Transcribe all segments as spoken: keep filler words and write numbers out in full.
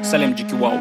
Салем Джики Вау.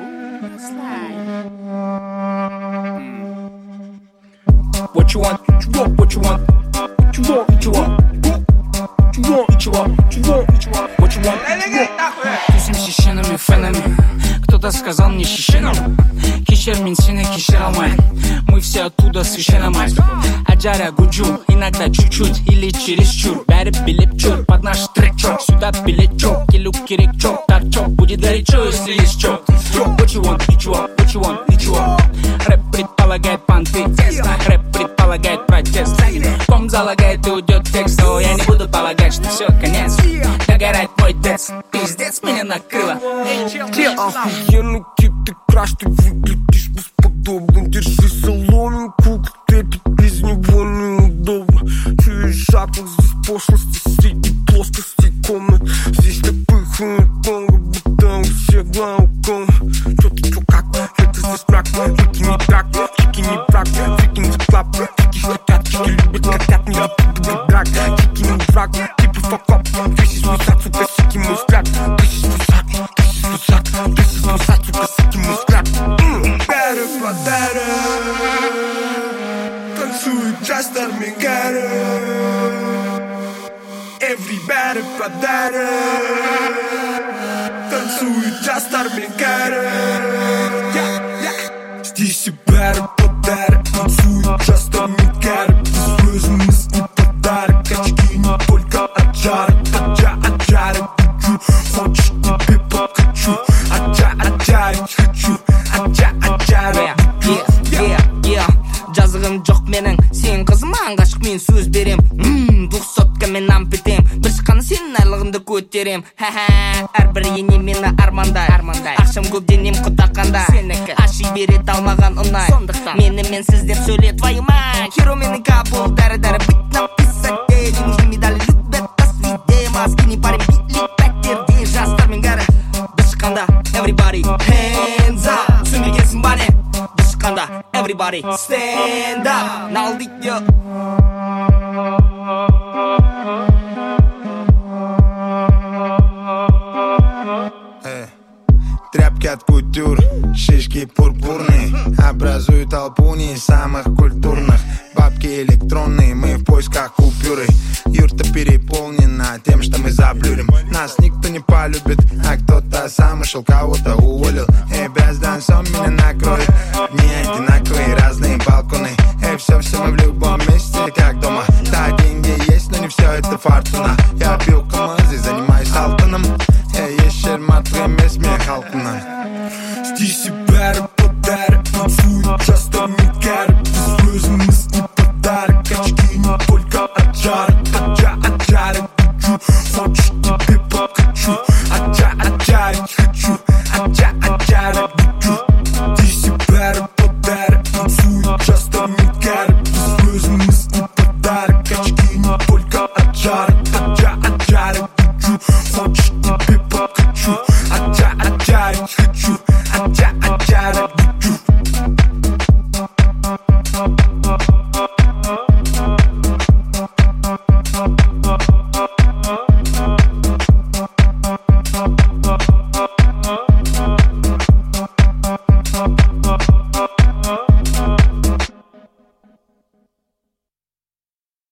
What you want? What you want? What you want? What you want? What you want? What you want? What you want? What you want? What you want? Тусим шишенами, фенами. Кто-то сказал мне шишенам. Кешер мен сені кешер алмайын. Мы все оттуда священно мать. Аджара гуджу, иногда чуть-чуть или чересчур. Бәрі билеп чур, под наш трек чок. Сюда билет чок, келу керек чок. Торчок, будет горячо, если есть чок. What you want? What you want? What you want? What you want? Рэп предполагает понты. Рэп предполагает протест. Ком залагает и уйдет текст. Но я не буду полагать, что все, конец. Догорает мой дец. Пиздец меня накрыло. Охуенный тип, ты краш, ты выглядишь бесподобно. Держи соломинку, как это без него неудобно. Чуешь запах здесь пошлости среди плоскостей комнат. Здесь так пыхает много, будто у всех глауком. Чё ты, чё, как? Это здесь мрак, чики не так, чики не брак, чики не клап, чики хотят, чики любят, хотят, не любят драк. Чики не враг, типа факап, this is высад, сука, сики мой взгляд. This is высад, this is высад, this is высад, сука, сики мой взгляд. Better, better, танцует джаз Армигера. Everybody, better, танцует джаз Армигера. Здесь и better, better, танцует джаз Армигера. Слезы мысли подарок, очки не только от жара. Аджа, аджара, хочу, хочешь тебе подкачу. Аджа, аджарить хочу, аджа, аджара. Yeah, yeah, жазығым жоқ менің. Сен қызыма ғашық мен сөз берем. Двухсотка мен ампетем. Бір шыққаны сенің айлығыңды көтерем. Әрбір ене мені армандай. Ақшам көп денем құтақанда. Аши берет алмаған ұнай. Мені менсіз деп сөйле твою мать. Херо менің капыл дәрі-дәрі. Бит написать ей. Не нужны медали, любят до свидей. Маски не парим, битлик пәттерде. Жастар мен гәрі. Бір шыққанда everybody hands up. Түсінбегенсің ба не? Бір шыққанда everybody stand up. Налдик yo. Тряпки от кутюр, шишки пурпурные образуют толпу не самых культурных. Бабки электронные, мы в поисках купюры. Юрта переполнена тем, что мы заблюрим. Нас никто не полюбит, а кто-то сам ушел, кого-то уволил. Эй, бязданцом меня накроет. Дни одинаковые, разные балконы. Эй, все-все мы в любом месте, как дома. Да, деньги есть, но не все это фортуна. Я пил камазы, занимаюсь алтоном. Эй, есть шермат, время смех халкуна. Здесь и better, better, танцует джаз Армигера. Слезы мысли подарок, очки не только от жара. Аджа, аджара, хочу, хочешь тебе подкачу. Аджа, аджарить хочу, аджа, аджара, хочу. Здесь и better, better, танцует джаз Армигера. Слезы мысли подарок, очки не только от жара. Аджа, аджара, хочу, хочешь тебе подкачу. Аджа, аджарить хочу, аджа, аджара, хочу.